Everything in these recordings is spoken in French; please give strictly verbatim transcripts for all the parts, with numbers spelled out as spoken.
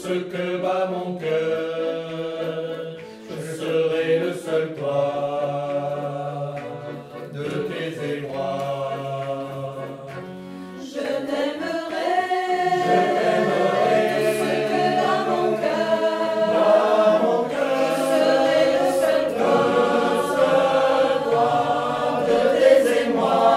ce que bat mon cœur, je serai le seul toit de tes étroits. Je t'aimerai, Je t'aimerai, tout ce que dans mon cœur, dans mon cœur, je serai le seul toit de tes émois.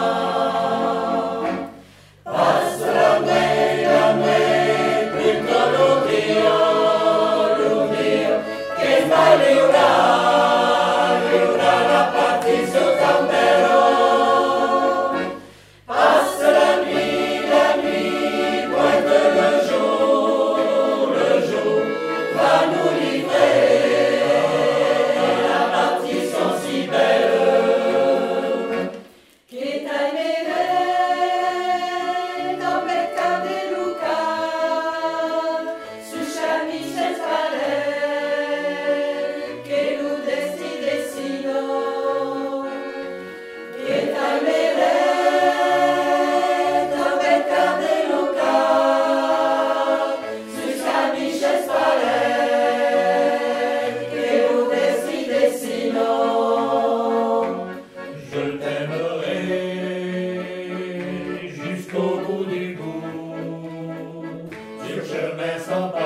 Passe la nuit, la nuit, tutto l'odio, l'odio, che sbagliarà, liura la partita tambero. Passe la nuit, la nuit, pointe le jour, le jour va nous livrer. La partition si belle. che t'aimerei, non peccato di Luca, su Chamiche Spalè, che lu desti destino, che t'aimerei, non peccato di Luca, su Chamiche Spalè, che lu desti destino. Je t'aimerai jusqu'au bout du bout, sur chemin sans